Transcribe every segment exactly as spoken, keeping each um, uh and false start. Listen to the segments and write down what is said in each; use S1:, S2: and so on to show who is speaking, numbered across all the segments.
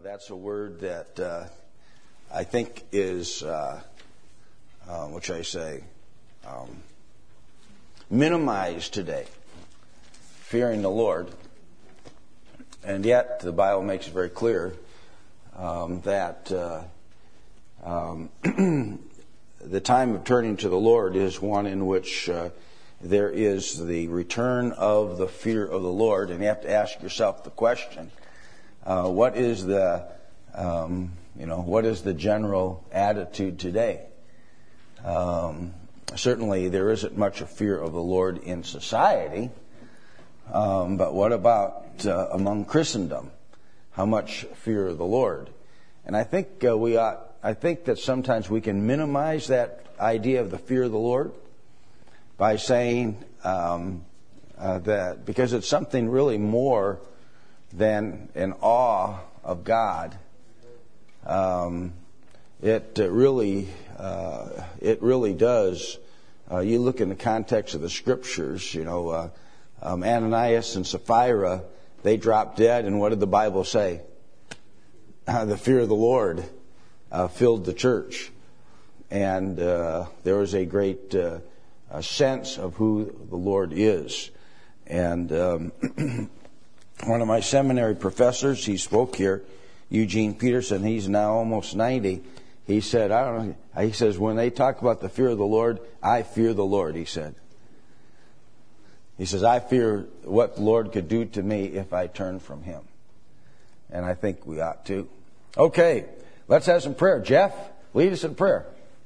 S1: that's a word that uh, I think is, uh, uh, what should I say, um, minimized today, fearing the Lord. And yet the Bible makes it very clear um, that uh, um, the time of turning to the Lord is one in which uh, there is the return of the fear of the Lord. And you have to ask yourself the question, uh, what is the, um, you know, what is the general attitude today? Um, certainly there isn't much of fear of the Lord in society. Um, but what about uh, among Christendom? How much fear of the Lord? And I think uh, we ought, I think that sometimes we can minimize that idea of the fear of the Lord by saying um, uh, that because it's something really more than an awe of God. Um, it uh, really, uh, it really does. Uh, you look in the context of the Scriptures, you know. Uh, Um, Ananias and Sapphira, they dropped dead, and what did the Bible say? Uh, the fear of the Lord uh, filled the church, and uh, there was a great uh, a sense of who the Lord is. And um, one of my seminary professors, he spoke here, Eugene Peterson. He's now almost ninety. He said, "I don't know." He says, "When they talk about the fear of the Lord, I fear the Lord." He said. He says, I fear what the Lord could do to me if I turn from Him. And I think we ought to. Okay, let's have some prayer. Jeff, lead us in prayer.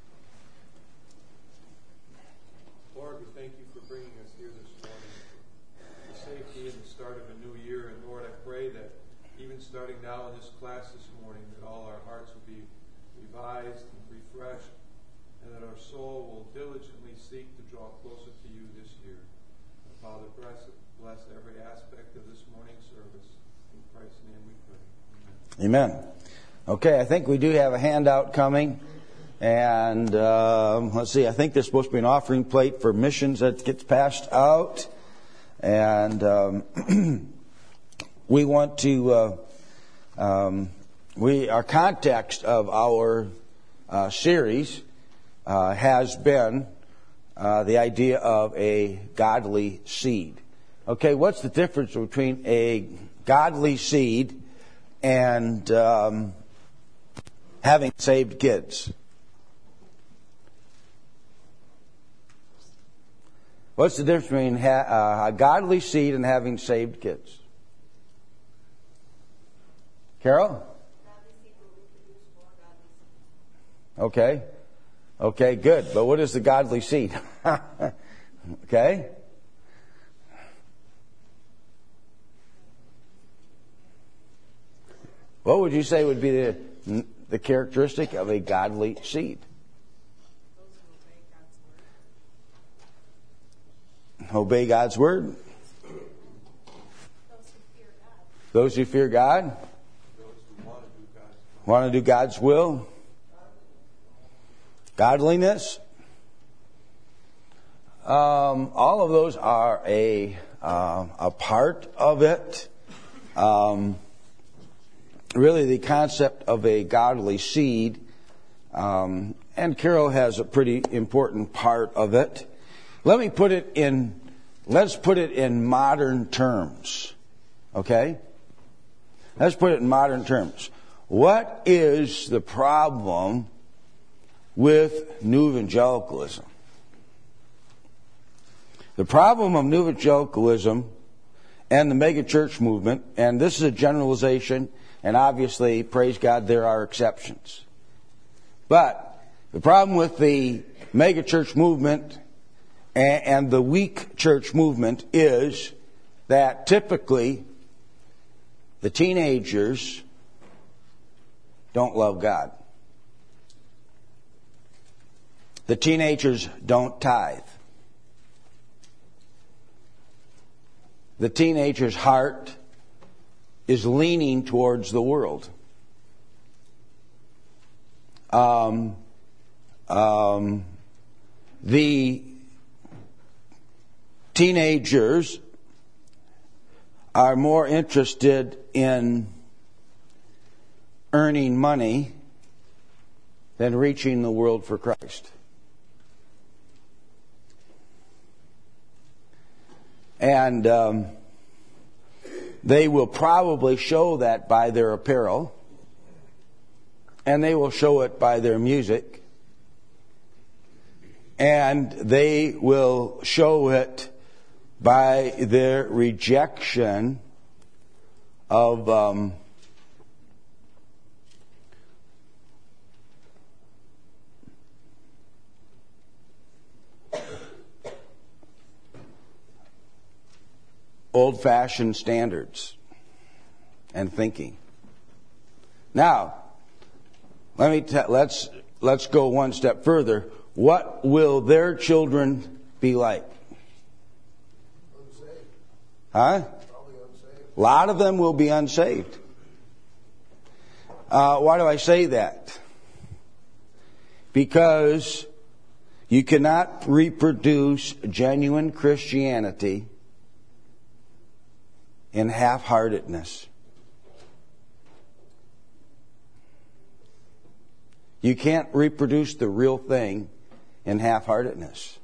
S2: Lord, we thank you for bringing us here this morning for the safety and the start of a new year. And Lord, I pray that even starting now in this class this morning, that all our hearts will be revised and refreshed, and that our soul will diligently seek to draw closer to you this year. Father, bless, bless every aspect of this morning's service. In Christ's name we pray. Amen.
S1: Amen. Okay, I think we do have a handout coming. And um, let's see, I think there's supposed to be an offering plate for missions that gets passed out. And um, we want to, uh, um, we our context of our uh, series uh, has been Uh, the idea of a godly seed. Okay, what's the difference between a godly seed and um, having saved kids? What's the difference between ha- uh, a godly seed and having saved kids? Carol? Okay. Okay, good. But what is the godly seed? Okay? What would you say would be the, the characteristic of a godly seed? Obey God's word. Those who fear God.
S2: Those who want to do God's will.
S1: Want to do God's will. Godliness. Um, all of those are a uh, a part of it. Um, really, the concept of a godly seed, um, and Carol has a pretty important part of it. Let me put it in. Let's put it in modern terms. Okay. Let's put it in modern terms. What is the problem with New Evangelicalism? The problem of New Evangelicalism and the megachurch movement, and this is a generalization, and obviously, praise God, there are exceptions. But the problem with the megachurch movement and, and the weak church movement is that typically the teenagers don't love God. The teenagers don't tithe. The teenager's heart is leaning towards the world. Um, um, the teenagers are more interested in earning money than reaching the world for Christ. And um, they will probably show that by their apparel, and they will show it by their music, and they will show it by their rejection of um, old-fashioned standards and thinking. Now, let me t- let's let's go one step further. What will their children be like?
S3: Unsaved.
S1: Huh?
S3: Probably unsaved.
S1: A lot of them will be unsaved. Uh, why do I say that? Because you cannot reproduce genuine Christianity in half-heartedness. You can't reproduce the real thing in half-heartedness.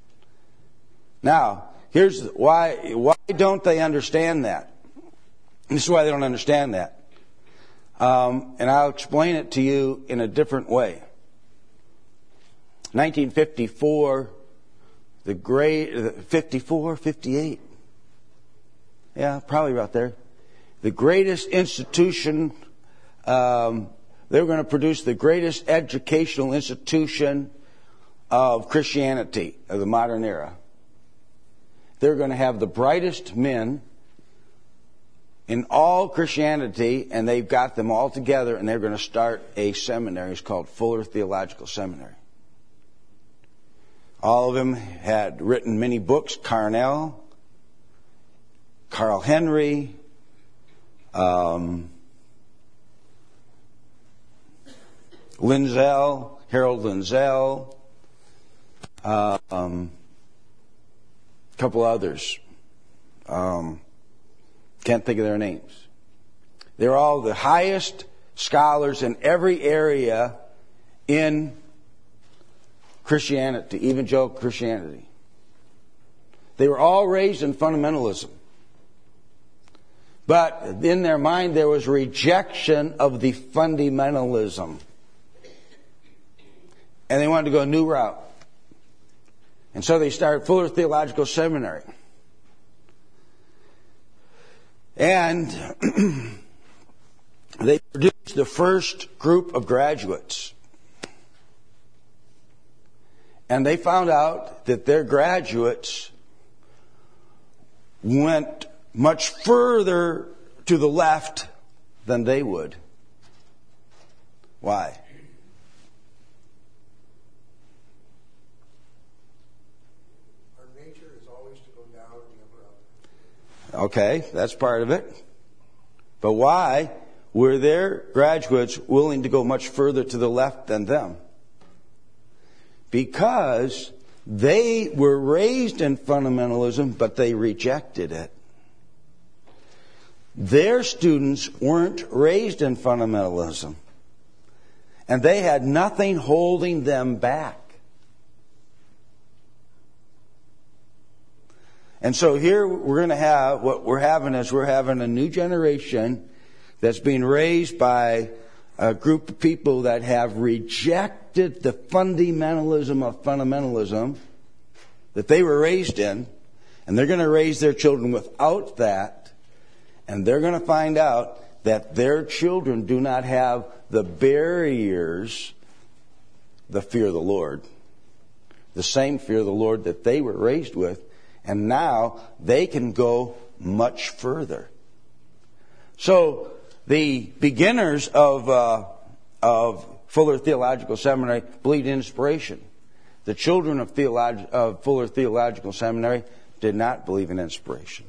S1: Now, here's why, why don't they understand that? This is why they don't understand that. Um, and I'll explain it to you in a different way. nineteen fifty-four, the great, fifty-four, fifty-eight. Yeah, probably about there. The greatest institution, um, they were going to produce the greatest educational institution of Christianity of the modern era. They're going to have the brightest men in all Christianity, and they've got them all together, and they're going to start a seminary. It's called Fuller Theological Seminary. All of them had written many books. Carnell, Carl Henry, um, Lindsell, Harold Lindsell, uh, um, a couple others. Um, can't think of their names. They're all the highest scholars in every area in Christianity, evangelical Christianity. They were all raised in fundamentalism. But in their mind there was rejection of the fundamentalism. And they wanted to go a new route. And so they started Fuller Theological Seminary. And they produced the first group of graduates. And they found out that their graduates went much further to the left than they would. Why?
S3: Our nature is always to go down and never up.
S1: Okay, that's part of it. But why were their graduates willing to go much further to the left than them? Because they were raised in fundamentalism, but they rejected it. Their students weren't raised in fundamentalism, and they had nothing holding them back. And so here we're going to have, what we're having is we're having a new generation that's being raised by a group of people that have rejected the fundamentalism of fundamentalism that they were raised in, and they're going to raise their children without that. And they're going to find out that their children do not have the barriers, the fear of the Lord, the same fear of the Lord that they were raised with. And now they can go much further. So the beginners of uh, of Fuller Theological Seminary believed in inspiration. The children of, Theolog- of Fuller Theological Seminary did not believe in inspiration.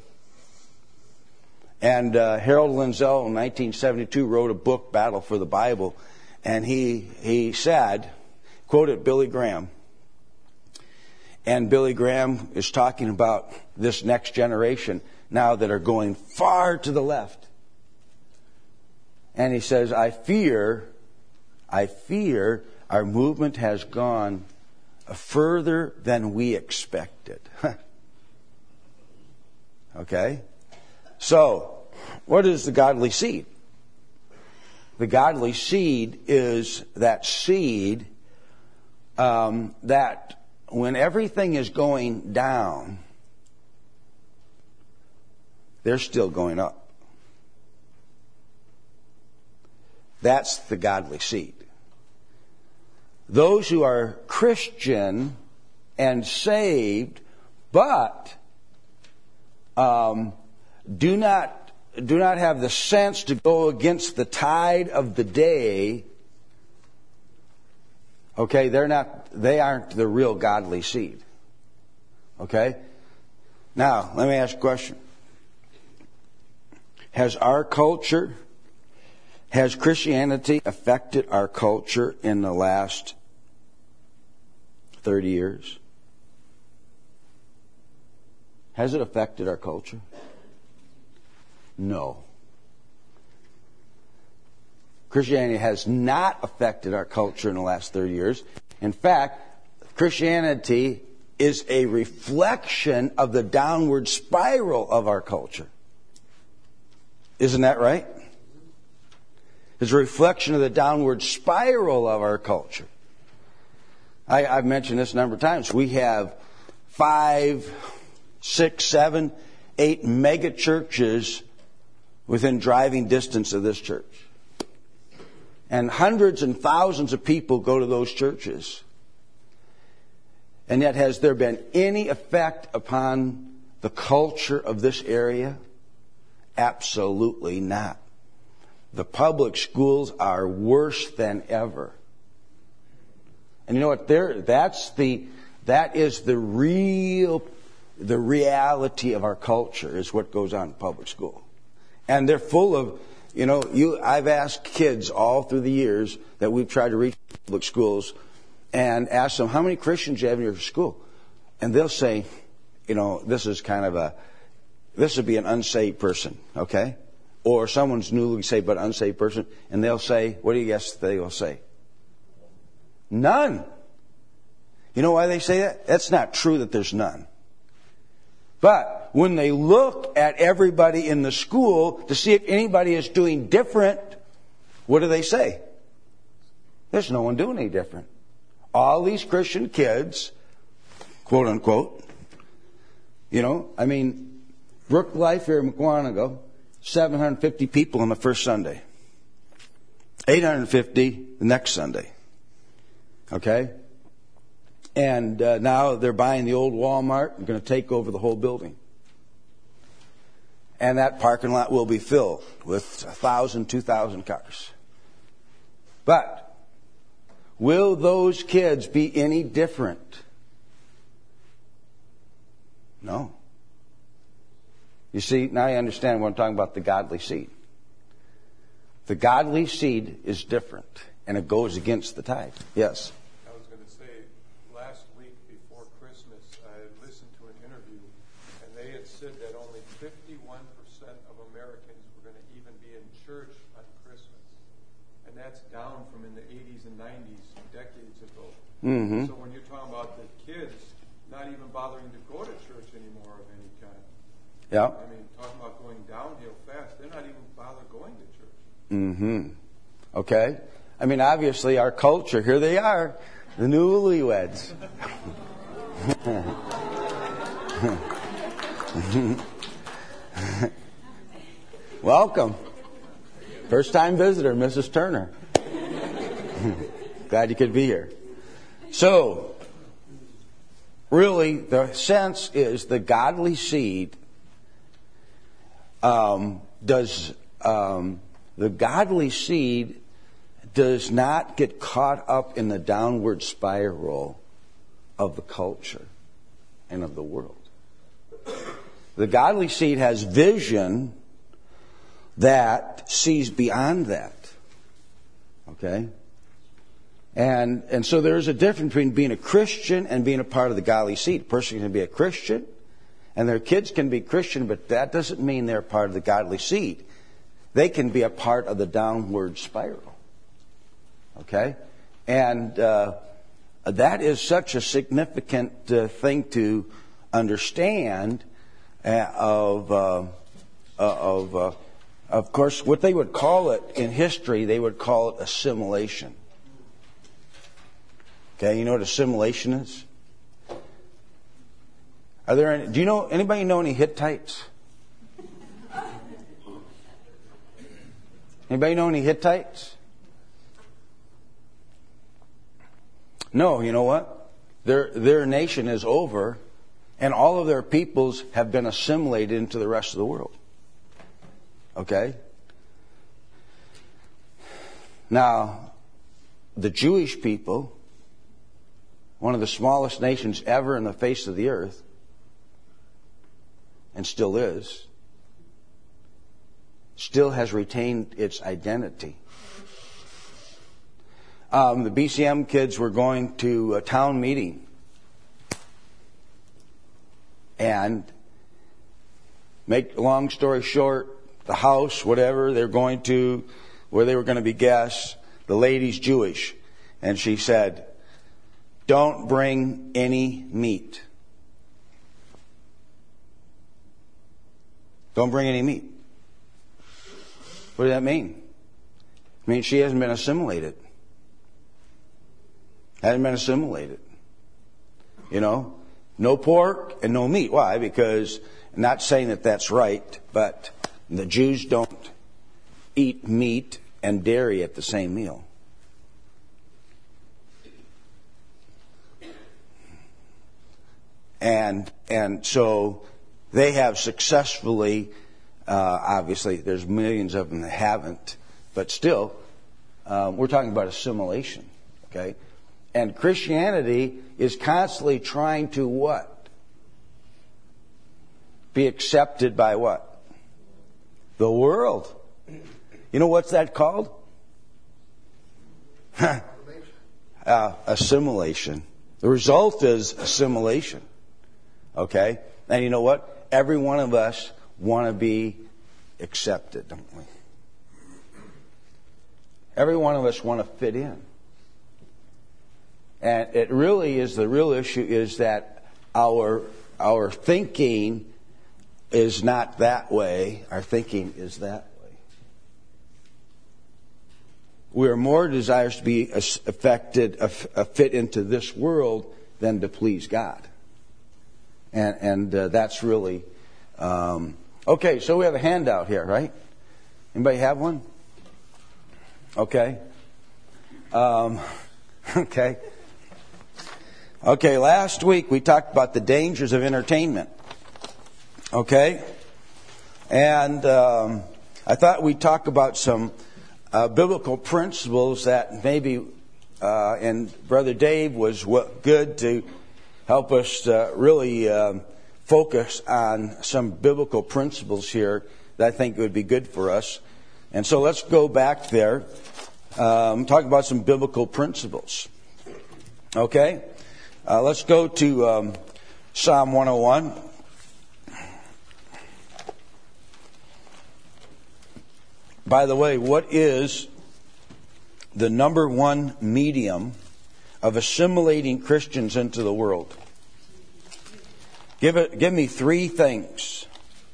S1: And uh, Harold Lindsell in nineteen seventy-two wrote a book, Battle for the Bible, and he he said, quoted Billy Graham. And Billy Graham is talking about this next generation now that are going far to the left. And he says, I fear, I fear our movement has gone further than we expected. Okay? So, what is the godly seed? The godly seed is that seed um, that when everything is going down, they're still going up. That's the godly seed. Those who are Christian and saved, but um, do not do not have the sense to go against the tide of the day. Okay, they're not. They aren't the real godly seed. Okay. Now, let me ask a question. Has our culture, has Christianity affected our culture in the last thirty years? Has it affected our culture? No. Christianity has not affected our culture in the last thirty years. In fact, Christianity is a reflection of the downward spiral of our culture. Isn't that right? It's a reflection of the downward spiral of our culture. I, I've mentioned this a number of times. We have five, six, seven, eight mega churches within driving distance of this church. And hundreds and thousands of people go to those churches. And yet, has there been any effect upon the culture of this area? Absolutely not. The public schools are worse than ever. And you know what? There, that's the, that is the real, the reality of our culture is what goes on in public school. And they're full of, you know, you, I've asked kids all through the years that we've tried to reach public schools and asked them, how many Christians do you have in your school? And they'll say, you know, this is kind of a, this would be an unsaved person, okay? Or someone's newly saved but unsaved person, and they'll say, what do you guess they will say? None. You know why they say that? That's not true that there's none. But when they look at everybody in the school to see if anybody is doing different, what do they say? There's no one doing any different. All these Christian kids, quote unquote, you know, I mean, Brook Life here in Mukwonago, seven hundred fifty people on the first Sunday. eight hundred fifty the next Sunday. Okay? And uh, now they're buying the old Walmart and going to take over the whole building. And that parking lot will be filled with one thousand, two thousand cars. But will those kids be any different? No. You see, now you understand what I'm talking about, the godly seed. The godly seed is different, and it goes against the tide. Yes?
S2: I was going to say, last week before Christmas, I listened to an interview, and they had said that only fifty-one percent of Americans were going to even be in church on Christmas. And that's down from in the eighties and nineties, decades ago.
S1: Mm-hmm.
S2: So when you're talking about the kids not even bothering to go to church anymore of any kind.
S1: Yeah.
S2: I mean, talking about going downhill fast, they're not even bothered going to church.
S1: Mm-hmm. Okay. I mean, obviously, our culture, here they are, the newlyweds. Welcome. First time visitor, Missus Turner. Glad you could be here. So, really, the sense is the godly seed um, does um, the godly seed does not get caught up in the downward spiral of the culture and of the world. The godly seed has vision that sees beyond that. Okay? And and so there's a difference between being a Christian and being a part of the godly seed. A person can be a Christian, and their kids can be Christian, but that doesn't mean they're part of the godly seed. they can be a part of the downward spiral. Okay? And uh, that is such a significant uh, thing to understand uh, of, uh, of, uh, of course, what they would call it in history, they would call it assimilation. Okay, you know what assimilation is? Are there any, do you know, anybody know any Hittites? Anybody know any Hittites? No, you know what? Their, their nation is over, and all of their peoples have been assimilated into the rest of the world. Okay? Now, the Jewish people, one of the smallest nations ever in the face of the earth, and still is, still has retained its identity. Um, the B C M kids were going to a town meeting, and make a long story short, the house, whatever, they're going to, where they were going to be guests, the lady's Jewish, and she said, "Don't bring any meat. Don't bring any meat." What does that mean? It means she hasn't been assimilated. Hasn't been assimilated. You know? No pork and no meat. Why? Because, I'm not saying that that's right, but the Jews don't eat meat and dairy at the same meal. And and so they have successfully, uh, obviously there's millions of them that haven't, but still, um, we're talking about assimilation, okay? And Christianity is constantly trying to what? Be accepted by what? The world. You know what's that called? uh, assimilation. The result is assimilation. Okay? And you know what? Every one of us want to be accepted, don't we? Every one of us want to fit in. And it really is, the real issue is that our our thinking is not that way. Our thinking is that way. We are more desirous to be affected, a fit into this world than to please God. And, and uh, that's really... Um, okay, so we have a handout here, right? Anybody have one? Okay. Um, okay. Okay, last week we talked about the dangers of entertainment. Okay? And um, I thought we'd talk about some uh, biblical principles that maybe, uh, and Brother Dave was w- good to help us uh, really um, focus on some biblical principles here that I think would be good for us. And so let's go back there, um, talk about some biblical principles. Okay? Uh, let's go to um, Psalm one oh one. By the way, what is the number one medium of assimilating Christians into the world? Give it. Give me three things.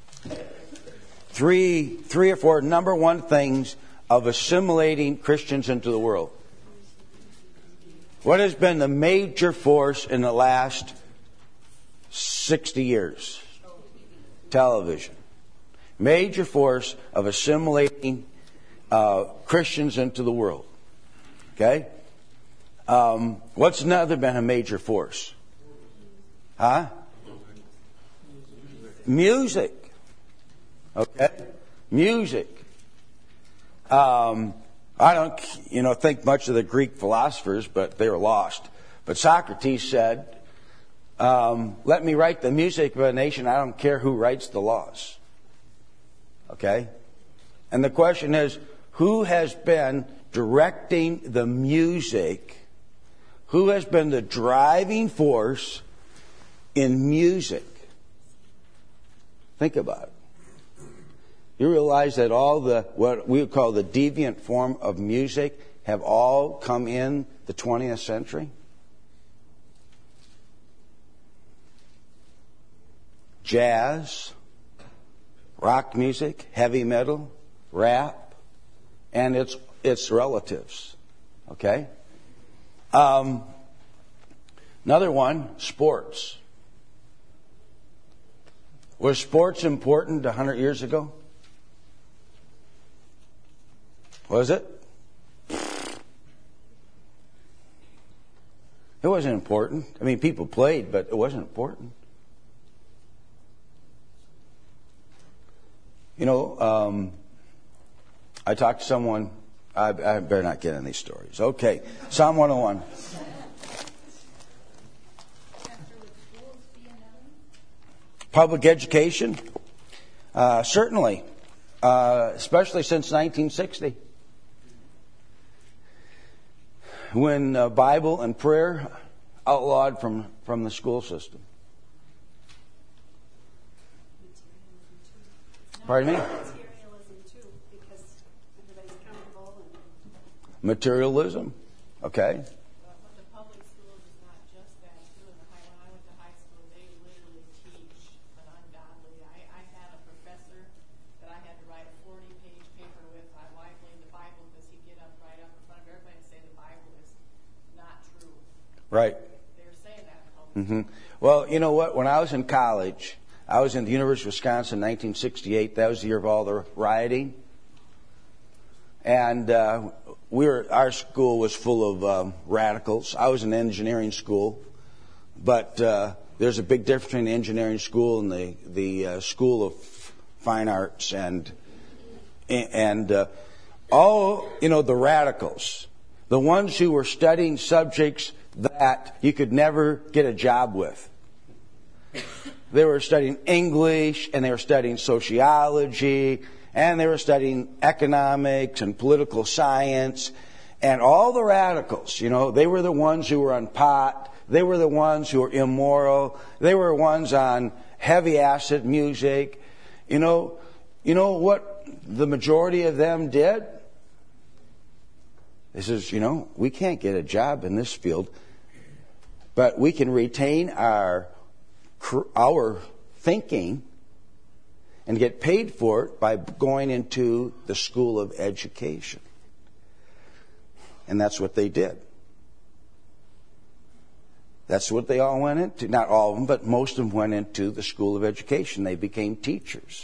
S1: Three, three or four number one things of assimilating Christians into the world. What has been the major force in the last sixty years? Television. Major force of assimilating uh, Christians into the world. Okay? Um, what's another been a major force? Huh? Music. Okay? Music. Um, I don't, you know, think much of the Greek philosophers, but they were lost. But Socrates said, um, let me write the music of a nation. I don't care who writes the laws. Okay? And the question is, who has been directing the music? Who has been the driving force in music? Think about it. You realize that all the, what we would call the deviant form of music have all come in the twentieth century? Jazz, rock music, heavy metal, rap, and its its relatives. Okay? Um, another one, sports. Was sports important a hundred years ago? Was it? It wasn't important. I mean, people played, but it wasn't important. You know, um, I talked to someone. I, I better not get in these stories. Okay, Psalm one oh one. Public education, uh, certainly, uh, especially since nineteen sixty. When uh, Bible and prayer outlawed from, from the school system. Pardon me?
S4: Materialism too, because everybody's comfortable. And
S1: Materialism, okay.
S5: But the public schools is not just that too. In the high, when I went to high school, they literally teach an ungodly. I, I had a professor that I had to write a forty-page paper with. I lied in the Bible because he'd get up right up in front of everybody and say the Bible is not true.
S1: Right.
S5: They're saying that in public.
S1: Mm-hmm. Well, you know what? When I was in college, I was in the University of Wisconsin in nineteen sixty-eight. That was the year of all the rioting. And uh, we were, our school was full of um, radicals. I was in engineering school. But uh, there's a big difference between the engineering school and the, the uh, School of Fine Arts. And, and uh, all, you know, the radicals, the ones who were studying subjects that you could never get a job with. They were studying English, and they were studying sociology, and they were studying economics and political science. And all the radicals, you know, they were the ones who were on pot. They were the ones who were immoral. They were ones on heavy acid music. You know, you know what the majority of them did? They says, you know, we can't get a job in this field, but we can retain our our thinking and get paid for it by going into the school of education. And that's what they did. That's what they all went into. Not all of them, but most of them went into the school of education. They became teachers.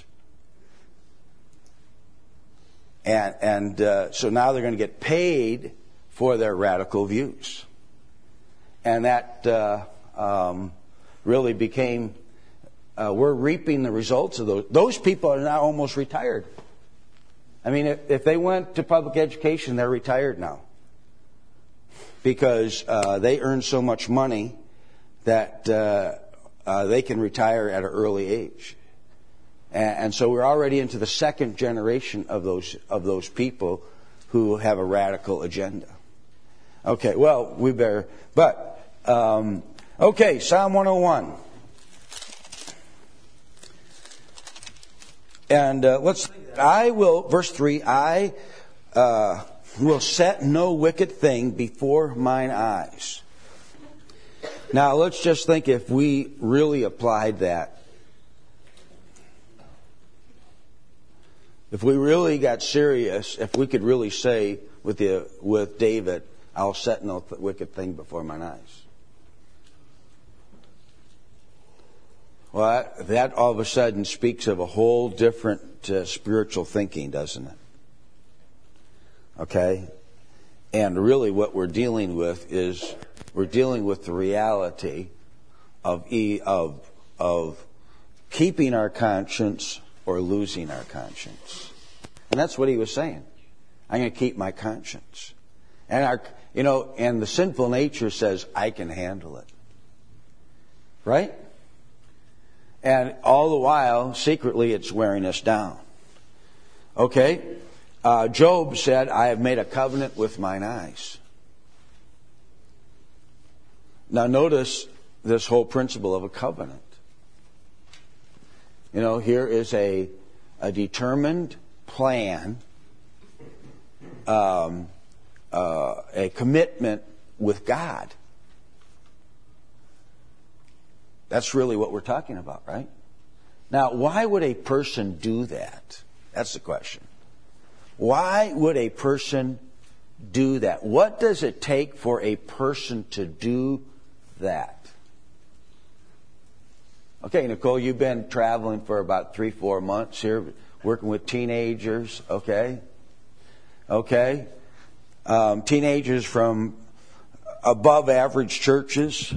S1: And, and uh, so now they're going to get paid for their radical views. And that uh, um, really became, uh, we're reaping the results of those. Those people are now almost retired. I mean, if, if they went to public education, they're retired now. Because uh, they earn so much money that uh, uh, they can retire at an early age. And, and so we're already into the second generation of those of those people who have a radical agenda. Okay, well, we better, but, um, okay, Psalm one oh one. And uh, let's, I will, verse three, I uh, will set no wicked thing before mine eyes. Now, let's just think if we really applied that. If we really got serious, if we could really say with the, with David, I'll set no th- wicked thing before mine eyes. Well, that, that all of a sudden speaks of a whole different uh, spiritual thinking, doesn't it? Okay? And really what we're dealing with is we're dealing with the reality of e, of of keeping our conscience or losing our conscience. And that's what he was saying. I'm going to keep my conscience. And our, you know, and the sinful nature says, I can handle it. Right? And all the while, secretly, it's wearing us down. Okay? Uh, Job said, I have made a covenant with mine eyes. Now notice this whole principle of a covenant. You know, here is a a determined plan, um, uh, a commitment with God. That's really what we're talking about, right? Now, why would a person do that? That's the question. Why would a person do that? What does it take for a person to do that? Okay, Nicole, you've been traveling for about three, four months here, working with teenagers, okay? Okay. Um, teenagers from above average churches.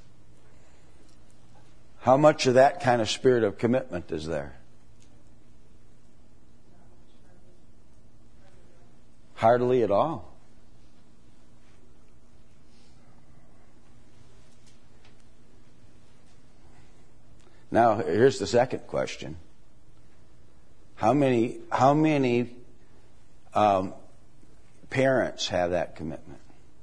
S1: How much of that kind of spirit of commitment is there? Hardly at all. Now, here's the second question. How many, how many um, parents have that commitment?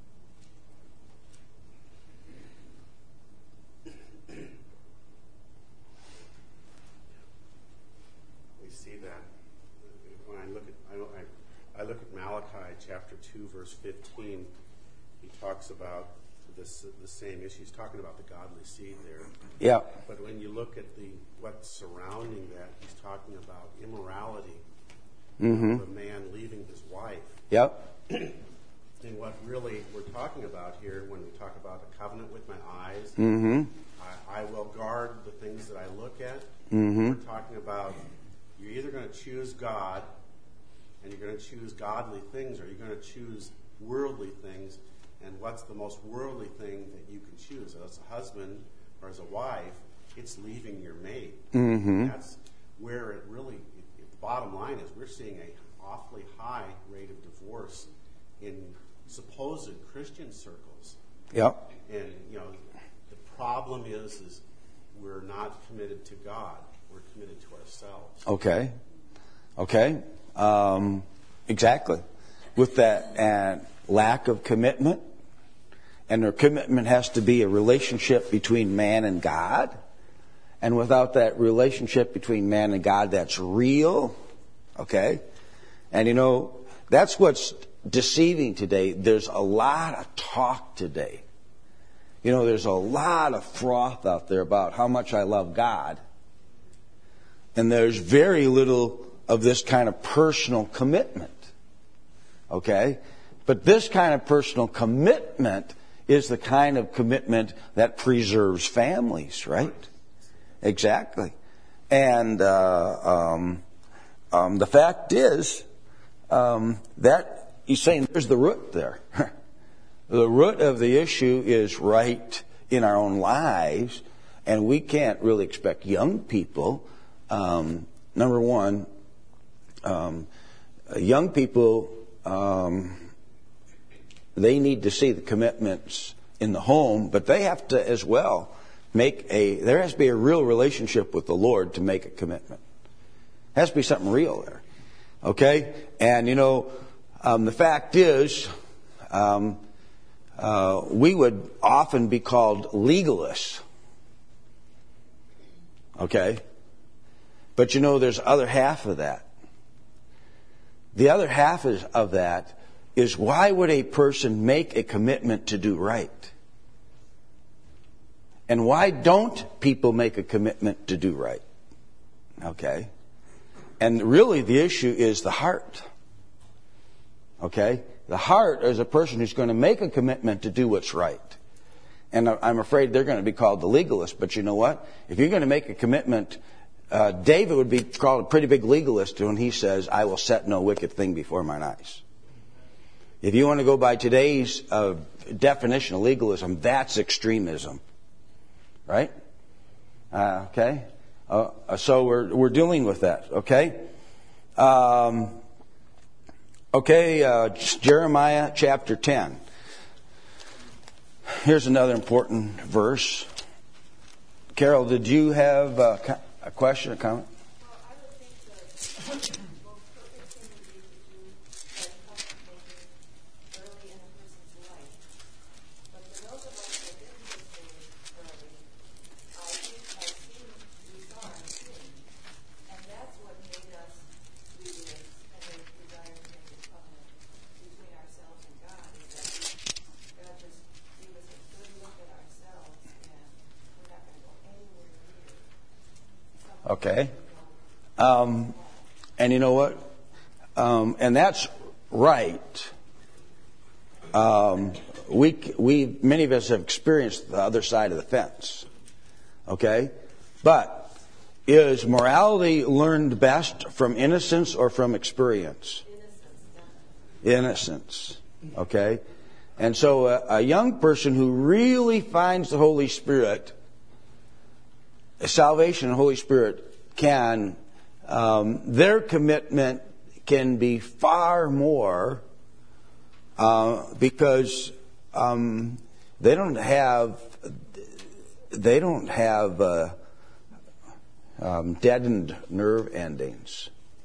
S6: We see that when I look at I, I look at Malachi chapter two, verse fifteen. He talks about this the same issue. He's talking about the godly seed there.
S1: Yeah.
S6: But when you look at the what's surrounding that, he's talking about immorality
S1: Mm-hmm.
S6: of a man leaving his wife.
S1: Yep.
S6: And what really we're talking about here, when we talk about a covenant with my eyes,
S1: Mm-hmm.
S6: I, I will guard the things that I look at.
S1: Mm-hmm.
S6: We're talking about you're either going to choose God and you're going to choose godly things, or you're going to choose worldly things. And what's the most worldly thing that you can choose? As a husband or as a wife, it's leaving your mate.
S1: Mm-hmm.
S6: That's where it really, it, it, the bottom line is we're seeing an awfully high rate of divorce in supposed Christian circles.
S1: Yep.
S6: And, you know, the problem is, is we're not committed to God. We're committed to ourselves.
S1: Okay. Okay. Um, exactly. With that and lack of commitment, and their commitment has to be a relationship between man and God. And without that relationship between man and God that's real, okay? And you know, that's what's deceiving today. There's a lot of talk today. You know, there's a lot of froth out there about how much I love God. And there's very little of this kind of personal commitment. Okay? But this kind of personal commitment is the kind of commitment that preserves families, right? Exactly. And uh, um, um, the fact is um, that he's saying there's the root there. The root of the issue is right in our own lives, and we can't really expect young people. Um, number one, um, young people, um, they need to see the commitments in the home, but they have to as well make a, there has to be a real relationship with the Lord to make a commitment. There has to be something real there. Okay? And, you know, um, the fact is, um, uh, we would often be called legalists. Okay? But, you know, there's other half of that. The other half is, of that is, why would a person make a commitment to do right? And why don't people make a commitment to do right? Okay? And really the issue is the heart. Okay? The heart is a person who's going to make a commitment to do what's right. And I'm afraid they're going to be called the legalist. But you know what? If you're going to make a commitment, uh, David would be called a pretty big legalist when he says, I will set no wicked thing before mine eyes. If you want to go by today's uh, definition of legalism, that's extremism. Right? Uh, okay? Uh, so we're we're dealing with that. Okay? Um, okay, uh, Jeremiah chapter ten. Here's another important verse. Carol, did you have a, a question or comment?
S5: Well, I would think the most perfect thing would be to do as covenant makers early in a person's life. But for those of us that didn't do things early, I think our sin, we saw our sin. And that's what made us
S1: Okay? Um, and you know what? Um, and that's right. Um, we, we, many of us have experienced the other side of the fence. Okay? But is morality learned best from innocence or from experience? Innocence. Okay? And so a, a young person who really finds the Holy Spirit, salvation and Holy Spirit, can, um, their commitment can be far more uh, because um, they don't have they don't have uh, um, deadened nerve endings.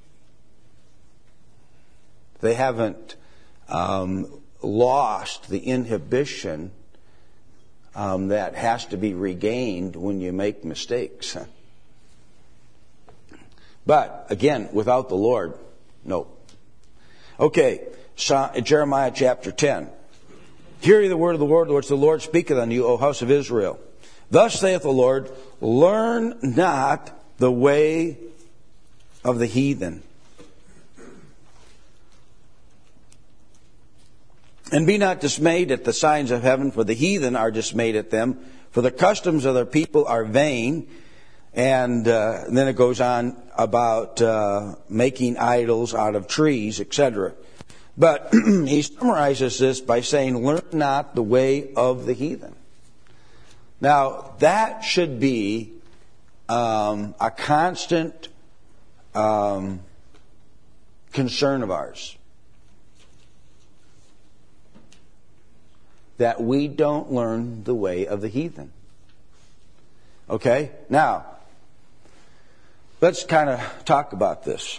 S1: They haven't um, lost the inhibition um, that has to be regained when you make mistakes. But again, without the Lord, no. Okay, so, Jeremiah chapter ten. Hear ye the word of the Lord, which the Lord speaketh unto you, O house of Israel. Thus saith the Lord, learn not the way of the heathen, and be not dismayed at the signs of heaven, for the heathen are dismayed at them, for the customs of their people are vain. And, uh, and then it goes on about uh, making idols out of trees, et cetera. But he summarizes this by saying, learn not the way of the heathen. Now, that should be um, a constant um, concern of ours. That we don't learn the way of the heathen. Okay? Now, let's kind of talk about this.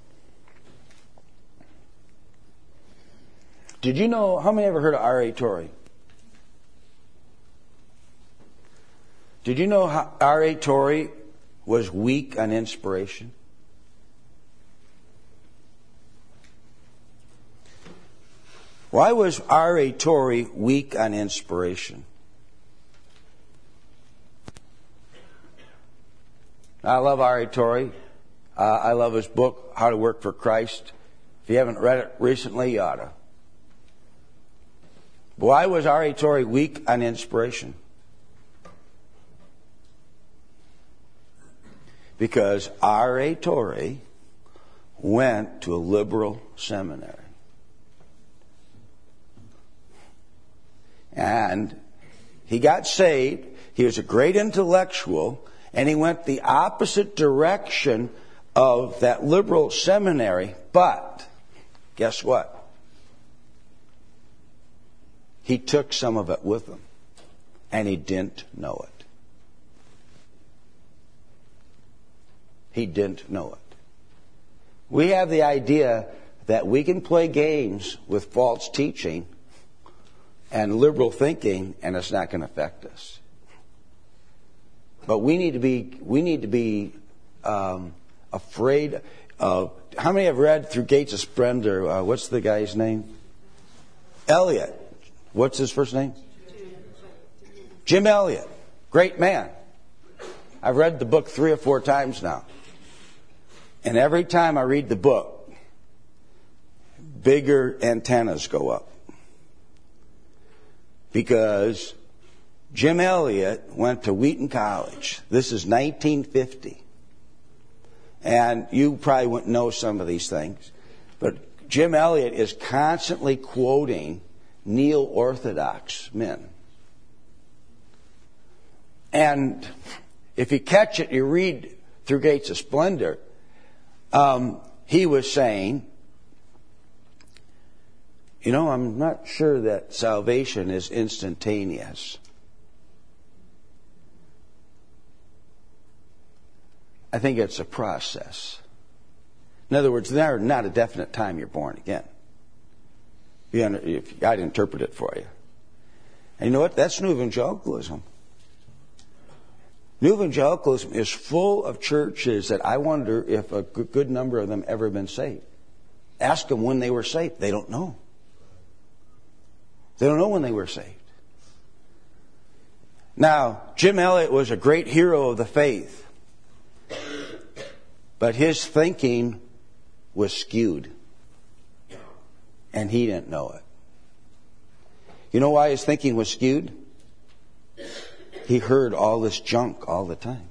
S1: Did you know, how many ever heard of R A Torrey? Did you know how R A Torrey was weak on inspiration? Why was R A Torrey weak on inspiration? I love R A Torrey. Uh, I love his book, How to Work for Christ. If you haven't read it recently, you ought to. Why was R A Torrey weak on inspiration? Because R A Torrey went to a liberal seminary. And he got saved. He was a great intellectual. And he went the opposite direction of that liberal seminary. But guess what? He took some of it with him. And he didn't know it. He didn't know it. We have the idea that we can play games with false teaching and liberal thinking, and it's not going to affect us. But we need to be we need to be um, afraid of. How many have read Through Gates of Splendor? Uh, what's the guy's name? Eliot. What's his first name? Jim Elliot. Great man. I've read the book three or four times now. And every time I read the book, bigger antennas go up. Because Jim Elliot went to Wheaton College. This is nineteen fifty. And you probably wouldn't know some of these things. But Jim Elliot is constantly quoting neo-orthodox men. And if you catch it, you read Through Gates of Splendor, um, he was saying, you know, I'm not sure that salvation is instantaneous. I think it's a process. In other words, there's not a definite time you're born again. If I'd interpret it for you. And you know what? That's New Evangelicalism. New Evangelicalism is full of churches that I wonder if a good number of them ever been saved. Ask them when they were saved. They don't know. They don't know when they were saved. Now, Jim Elliot was a great hero of the faith. But his thinking was skewed. And he didn't know it. You know why his thinking was skewed? He heard all this junk all the time.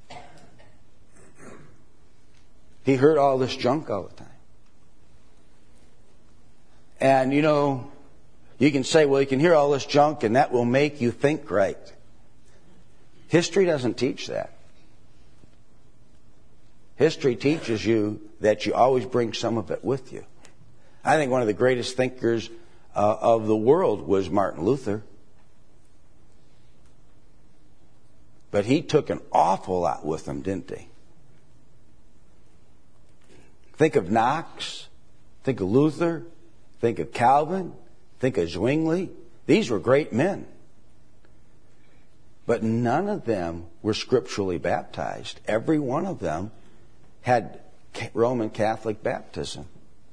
S1: He heard all this junk all the time. And, you know, you can say, well, you can hear all this junk and that will make you think right. History doesn't teach that. History teaches you that you always bring some of it with you. I think one of the greatest thinkers uh, of the world was Martin Luther. But he took an awful lot with him, didn't he? Think of Knox. Think of Luther. Think of Calvin. Think of Zwingli. These were great men. But none of them were scripturally baptized. Every one of them had Roman Catholic baptism.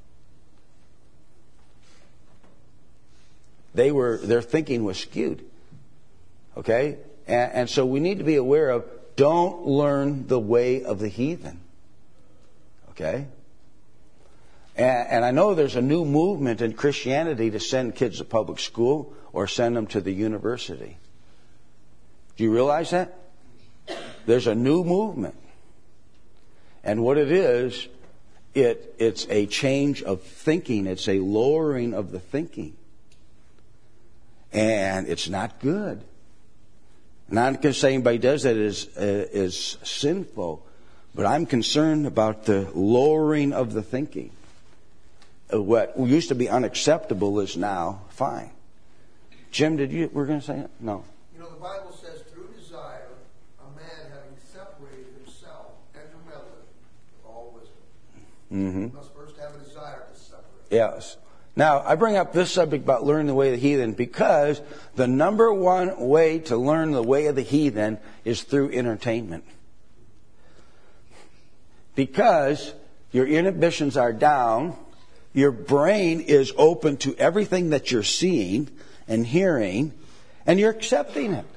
S1: They were, their thinking was skewed. Okay? And, and so we need to be aware of, don't learn the way of the heathen. Okay? And, and I know there's a new movement in Christianity to send kids to public school or send them to the university. Do you realize that? There's a new movement. And what it is, it it's a change of thinking. It's a lowering of the thinking. And it's not good. Not because anybody does that is, uh, is sinful. But I'm concerned about the lowering of the thinking. What used to be unacceptable is now fine. Jim, did you, we're going to say it? No.
S3: You know, the Bible says, through desire, a man having separated himself entereth with all wisdom.
S1: Mm-hmm.
S3: He must first have a desire to separate.
S1: Yes. Now, I bring up this subject about learning the way of the heathen because the number one way to learn the way of the heathen is through entertainment. Because your inhibitions are down, your brain is open to everything that you're seeing and hearing, and you're accepting it.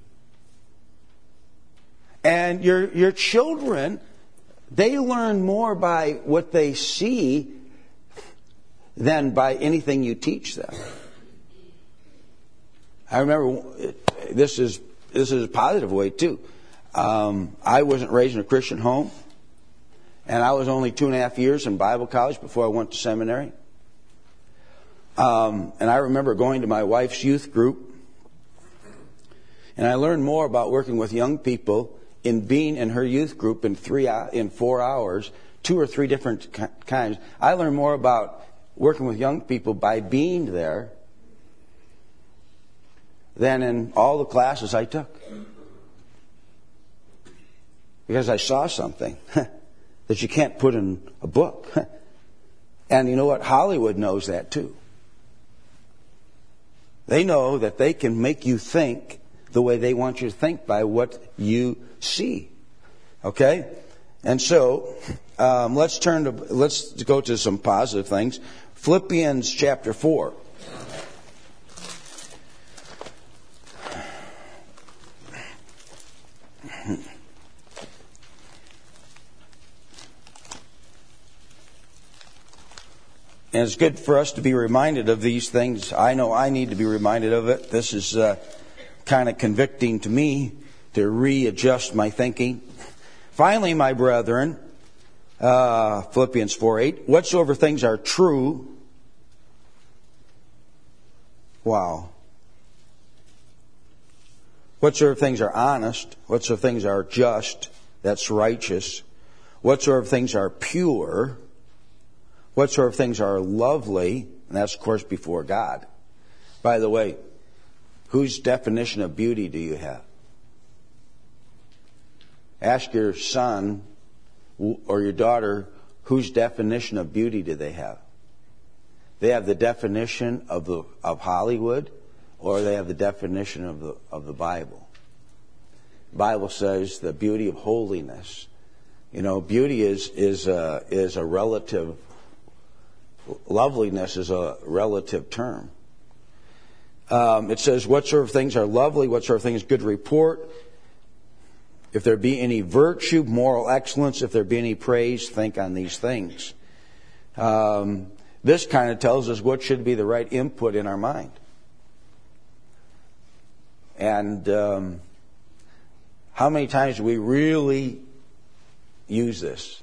S1: And your your children, they learn more by what they see than by anything you teach them. I remember this is this is a positive way too. Um, I wasn't raised in a Christian home, and I was only two and a half years in Bible college before I went to seminary. Um, and I remember going to my wife's youth group, and I learned more about working with young people in being in her youth group in three in four hours, two or three different kinds. I learned more about working with young people by being there than in all the classes I took. Because I saw something that you can't put in a book. And you know what? Hollywood knows that too. They know that they can make you think the way they want you to think by what you see. Okay? And so, um, let's turn to, let's go to some positive things. Philippians chapter four. And it's good for us to be reminded of these things. I know I need to be reminded of it. This is uh, kind of convicting to me to readjust my thinking. Finally, my brethren, uh, Philippians four eight, whatsoever things are true. Wow. Whatsoever things are honest, whatsoever things are just, that's righteous. Whatsoever things are pure, whatsoever things are lovely, and that's, of course, before God. By the way, whose definition of beauty do you have? Ask your son or your daughter, whose definition of beauty do they have? They have the definition of the of Hollywood, or they have the definition of the of the Bible. The Bible says the beauty of holiness. You know, beauty is is a, is a relative. Loveliness is a relative term. Um, it says, whatsoever things are lovely, whatsoever things good report. If there be any virtue, moral excellence, if there be any praise, think on these things. Um, this kind of tells us what should be the right input in our mind. And um, how many times do we really use this?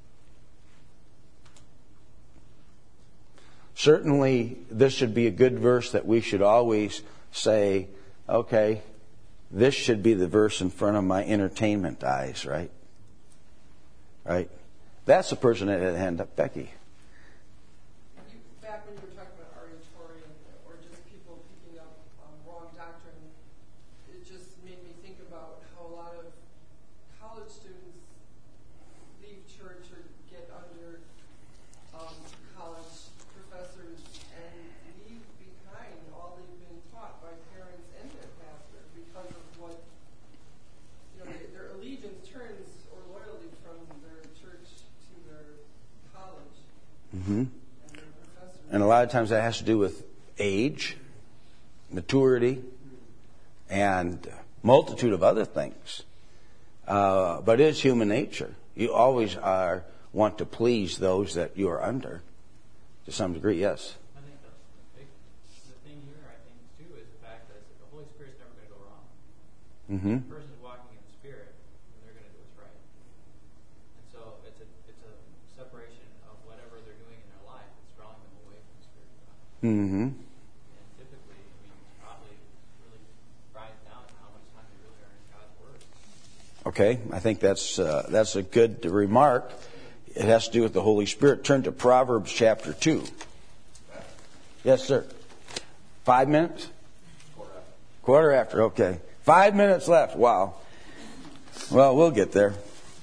S1: Certainly, this should be a good verse that we should always say, okay, this should be the verse in front of my entertainment eyes, right? Right? That's the person that had a hand up, Becky.
S7: You, back when you were talking about oratory or just people picking up um, wrong doctrine, it just made me think about how a lot of college students leave church or get under um, college professors and leave behind all they've been taught by parents and their pastor because of what, you know, they, their allegiance turns or loyalty from their church to their college
S1: Mm-hmm.
S7: and their professors.
S1: And a lot of times that has to do with age, maturity, and multitude of other things. Uh, but it is human nature. You always are want to please those that you are under, to some degree. Yes.
S8: I think the, big, the thing here, I think, too, is the fact that the Holy Spirit's never going to go wrong.
S1: Mm-hmm.
S8: The person's walking in the Spirit, and they're going to do what's right. And so it's a it's a separation of whatever they're doing in their life. It's drawing them away from the Spirit of God.
S1: Mm-hmm.
S8: And typically, I mean, it's probably really grinds down to how much time they really are in God's Word.
S1: Okay, I think that's uh, that's a good remark. It has to do with the Holy Spirit. Turn to Proverbs chapter two. Yes, sir. Five minutes? Quarter after. Quarter after, okay. Five minutes left. Wow. Well, we'll get there.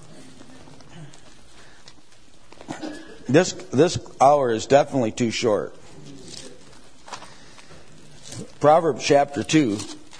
S1: This this hour is definitely too short. Proverbs chapter two.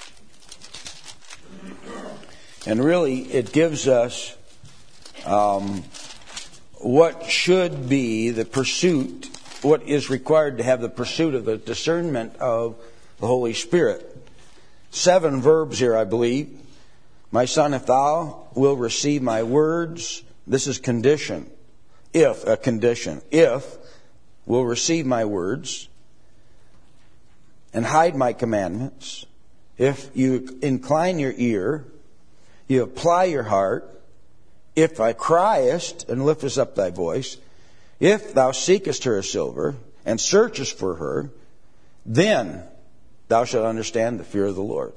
S1: And really, it gives us um, what should be the pursuit, what is required to have the pursuit of the discernment of the Holy Spirit. Seven verbs here, I believe. My son, if thou will receive my words, this is condition. If, a condition. If will receive my words and hide my commandments, if you incline your ear, you apply your heart, if thou criest and liftest up thy voice, if thou seekest her as silver and searchest for her, then thou shalt understand the fear of the Lord.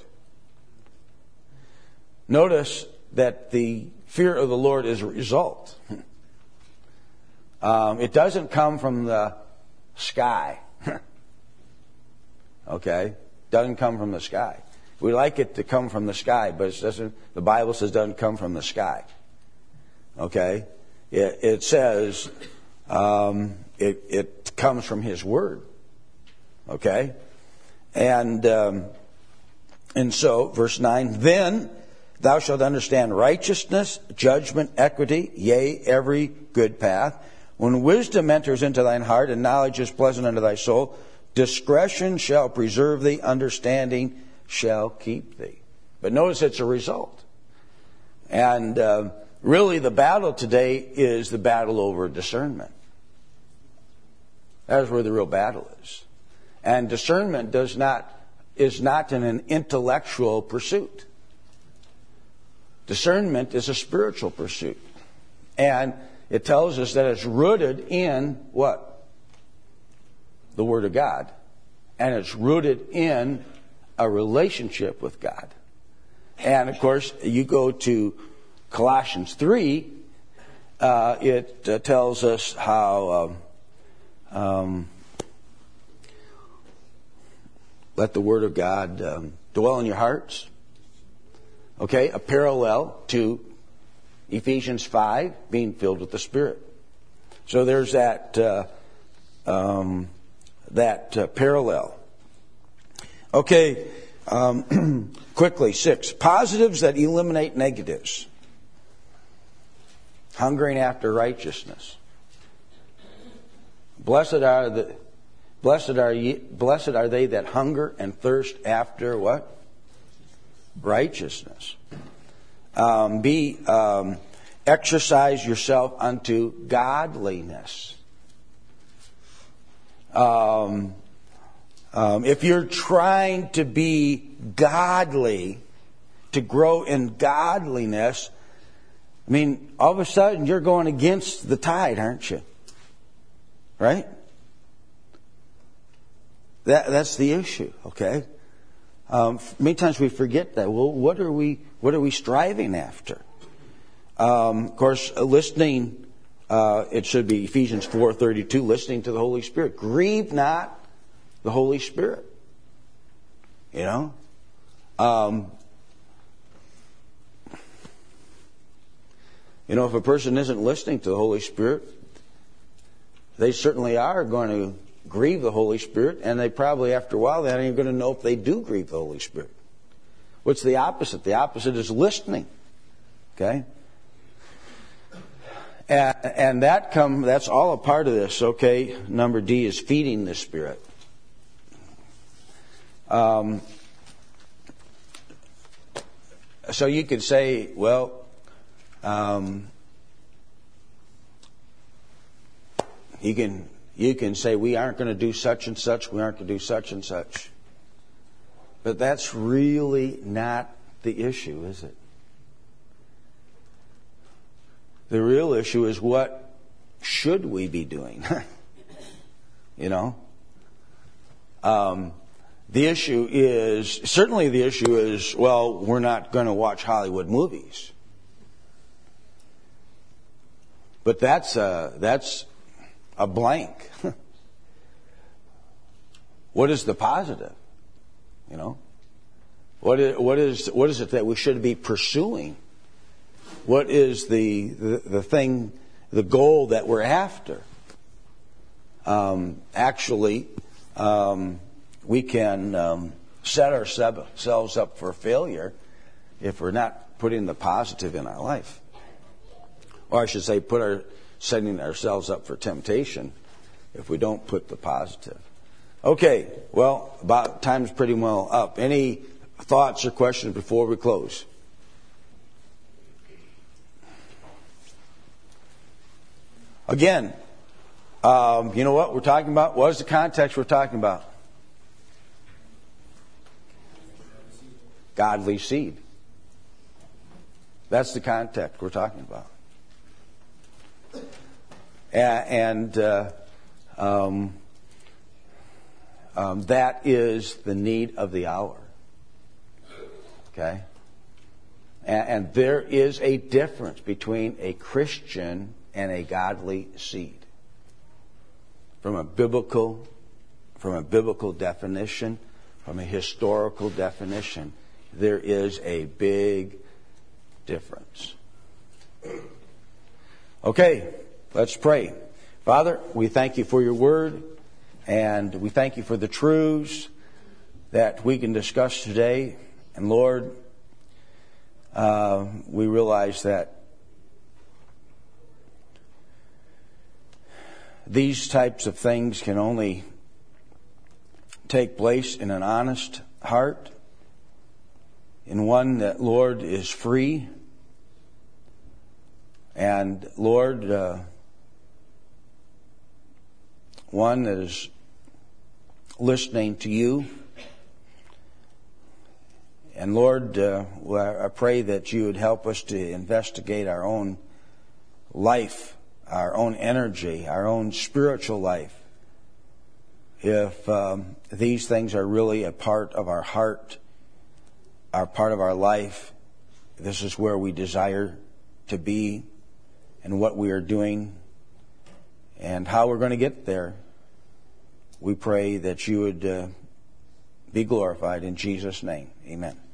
S1: Notice that the fear of the Lord is a result. Um, it doesn't come from the sky. Okay? Doesn't come from the sky. We like it to come from the sky, but it doesn't. The Bible says it doesn't come from the sky. Okay? It, it says um, it, it comes from His Word. Okay? And um, and so, verse nine, then thou shalt understand righteousness, judgment, equity, yea, every good path. When wisdom enters into thine heart and knowledge is pleasant unto thy soul, discretion shall preserve thee, understanding shall keep thee. But notice it's a result. And uh, really the battle today is the battle over discernment. That is where the real battle is. And discernment does not is not an, an intellectual pursuit. Discernment is a spiritual pursuit. And it tells us that it's rooted in what? The Word of God. And it's rooted in a relationship with God. And of course, you go to Colossians three, uh, it uh, tells us how um, um, let the Word of God um, dwell in your hearts. Okay, a parallel to Ephesians five, being filled with the Spirit. So there's that uh, um, that uh, parallel. Okay, um, quickly, six. Positives that eliminate negatives. Hungering after righteousness. Blessed are the blessed are ye, blessed are they that hunger and thirst after what? Righteousness. Um, be um, exercise yourself unto godliness. Um, um, if you're trying to be godly, to grow in godliness, I mean, all of a sudden you're going against the tide, aren't you? Right? That that's the issue. Okay. Um, many times we forget that. Well, what are we? What are we striving after? Um, of course, listening. Uh, it should be Ephesians four thirty-two. Listening to the Holy Spirit. Grieve not the Holy Spirit. You know. Um, you know, if a person isn't listening to the Holy Spirit, they certainly are going to grieve the Holy Spirit, and they probably, after a while, they're not even going to know if they do grieve the Holy Spirit. What's the opposite? The opposite is listening. Okay? And, and that come that's all a part of this, okay? Number D is feeding the Spirit. Um, so you could say, well, um, you can you can say we aren't going to do such and such, we aren't going to do such and such. But that's really not the issue, is it? The real issue is what should we be doing? You know? Um, the issue is, certainly the issue is, well, we're not going to watch Hollywood movies. But that's a, that's a blank. What is the positive? You know? What is, what is, what is it that we should be pursuing? What is the, the, the thing, the goal that we're after? Um, actually, um, we can um, set ourselves up for failure if we're not putting the positive in our life. Or I should say, put our setting ourselves up for temptation if we don't put the positive. Okay, well, about time's pretty well up. Any thoughts or questions before we close? Again, um, you know what we're talking about? What is the context we're talking about? Godly seed. That's the context we're talking about. And uh, um, um, that is the need of the hour. Okay? And, and there is a difference between a Christian and a godly seed. From a biblical, from a biblical definition, from a historical definition, there is a big difference. Okay, let's pray. Father, we thank you for your word, and we thank you for the truths that we can discuss today. And Lord, uh, we realize that these types of things can only take place in an honest heart, in one that, Lord, is free. And, Lord, uh, one that is listening to you. And, Lord, uh, I pray that you would help us to investigate our own life, our own energy, our own spiritual life. If um, these things are really a part of our heart, are part of our life, this is where we desire to be, and what we are doing, and how we're going to get there. We pray that you would uh, be glorified in Jesus' name. Amen.